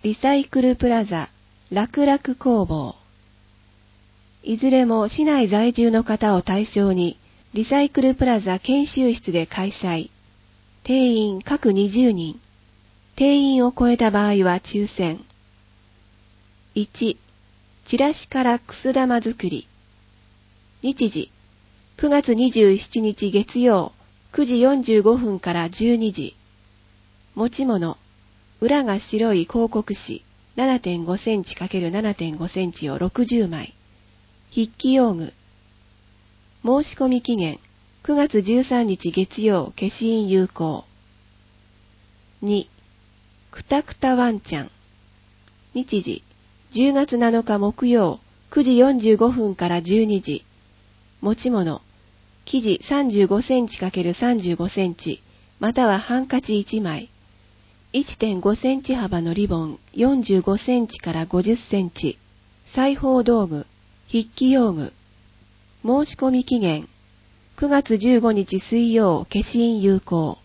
リサイクルプラザ、楽々工房。いずれも市内在住の方を対象に、リサイクルプラザ研修室で開催。定員各20人。定員を超えた場合は抽選。1、チラシからくす玉作り。日時、9月27日月曜、9時45分から12時。持ち物、裏が白い広告紙 7.5 センチ ×7.5 センチを60枚。筆記用具。申し込み期限、9月13日月曜、消印有効。2、くたくたワンちゃん。日時、10月7日木曜、9時45分から12時。持ち物、生地35センチ ×35 センチ、またはハンカチ1枚。1.5 センチ幅のリボン45センチから50センチ。裁縫道具、筆記用具。申し込み期限、9月15日水曜、消印有効。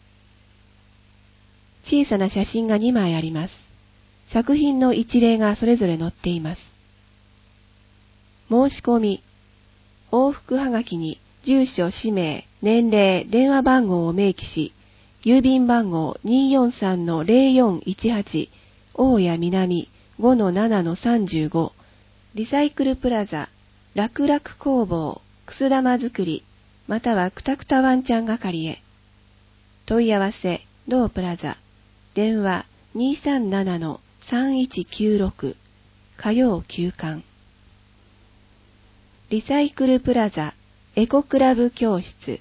小さな写真が2枚あります。作品の一例がそれぞれ載っています。申し込み、往復はがきに住所、氏名、年齢、電話番号を明記し、郵便番号 243-0418 大谷南 5-7-35 リサイクルプラザ楽々工房くす玉作りまたはくたくたワンちゃん係へ。問い合わせ同プラザ電話 237-3196 火曜休館。リサイクルプラザエコクラブ教室。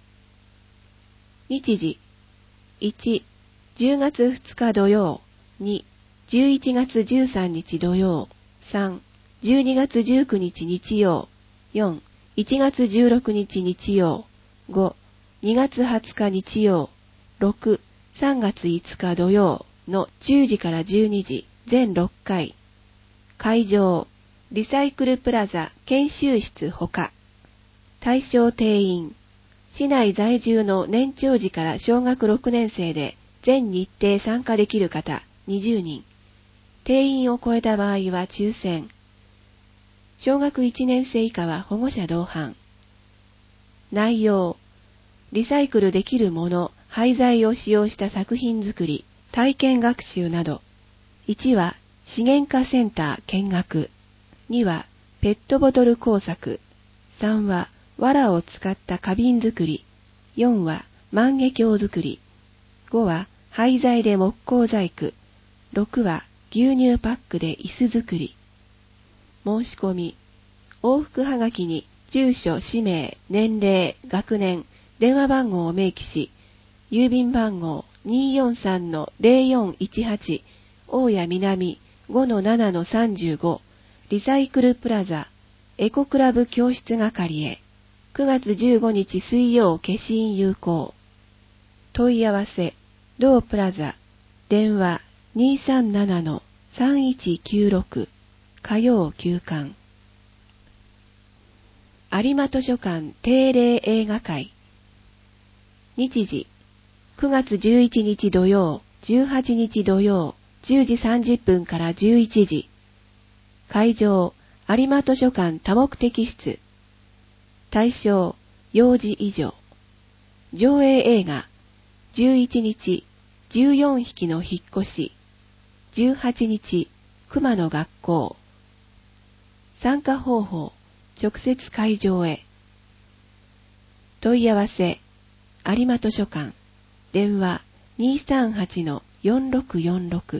日時1、10月2日土曜。2、11月13日土曜。3、12月19日日曜。4、1月16日日曜。5、2月20日日曜。6、3月5日土曜の10時から12時、全6回。会場、リサイクルプラザ研修室ほか。対象定員。市内在住の年長児から小学6年生で全日程参加できる方20人。定員を超えた場合は抽選。小学1年生以下は保護者同伴。内容、リサイクルできるもの、廃材を使用した作品作り、体験学習など。1は資源化センター見学。2はペットボトル工作。3は藁を使った花瓶作り。4は万華鏡作り。5は廃材で木工細工。6は牛乳パックで椅子作り。申し込み。往復はがきに住所、氏名、年齢、学年、電話番号を明記し、郵便番号 243-0418 大谷南 5-7-35 リサイクルプラザエコクラブ教室係へ。9月15日水曜消印有効。問い合わせ、同プラザ、電話 237-3196 火曜休館。有馬図書館定例映画会。日時、9月11日土曜、18日土曜、10時30分から11時。会場、有馬図書館多目的室。対象、幼児以上。上映映画、11日、14匹の引っ越し。18日、熊の学校。参加方法、直接会場へ。問い合わせ、有馬図書館。電話 238-4646。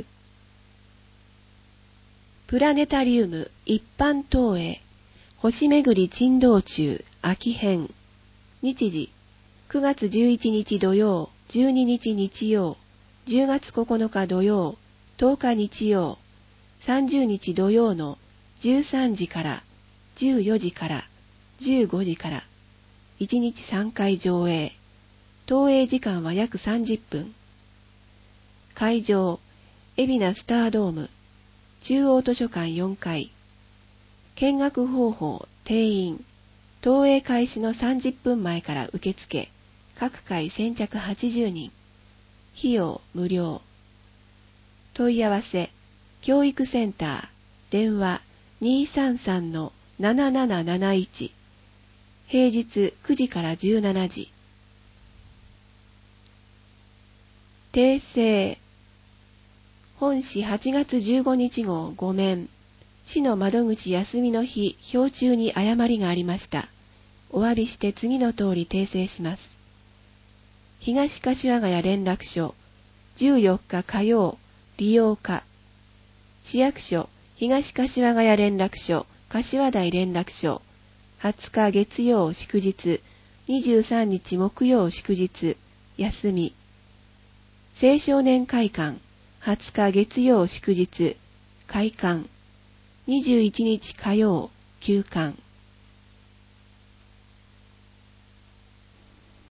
プラネタリウム一般投影。星めぐり珍道中秋編。日時、9月11日土曜、12日日曜、10月9日土曜、10日日曜、30日土曜の13時から、14時から、15時から、1日3回上映。投影時間は約30分。会場、海老名スタードーム、中央図書館4階。見学方法、定員。投影開始の30分前から受付。各回先着80人。費用無料。問い合わせ、 教育センター、電話 233-7771、平日9時から17時。訂正。本市8月15日号5面、市の窓口休みの日、表中に誤りがありました。お詫びして次の通り訂正します。東柏ヶ谷連絡所、14日火曜、利用可。市役所、東柏ヶ谷連絡所、柏台連絡所、20日月曜祝日、23日木曜祝日、休み。青少年会館、20日月曜祝日、開館。21日火曜、休館。